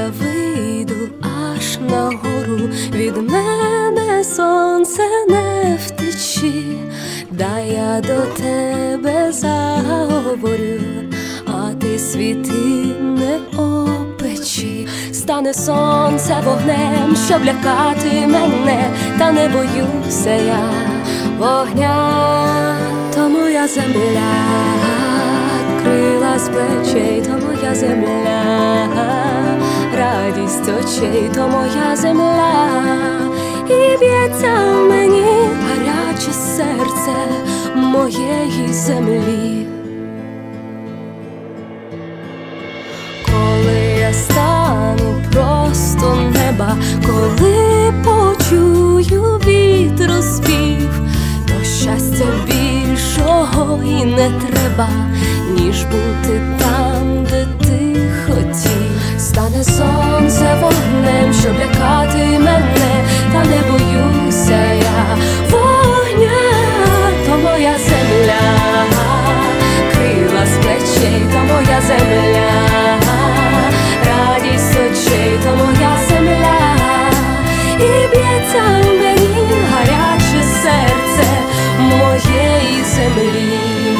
я вийду аж нагору, від мене сонце не втечі, дай я до тебе заговорю, а ти світи не опечи. Стане сонце вогнем, щоб лякати мене, та не боюся я вогня. То моя земля, крила з плечей, то моя земля, радість очей, то моя земля, і б'ється в мені гаряче серце моєї землі. Коли я стану просто неба, коли почую вітру спів, то щастя більшого і не треба, ніж бути там, де ти хотів. Стане сонце вогнем, щоб лякати мене, та не боюся я вогня. То моя земля, крила з плечей, то моя земля, радість очей, то моя земля, і б'ється в мені гаряче серце моєї землі.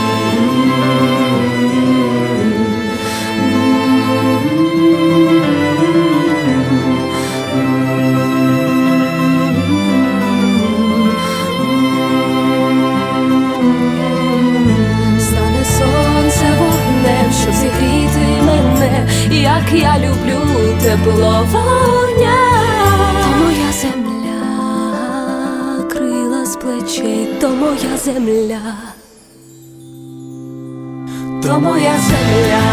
Стане сонце вогнем, щоб зігріти мене, як я люблю тепло вогня. То моя земля, крила з плечей, то моя земля, то моя земля.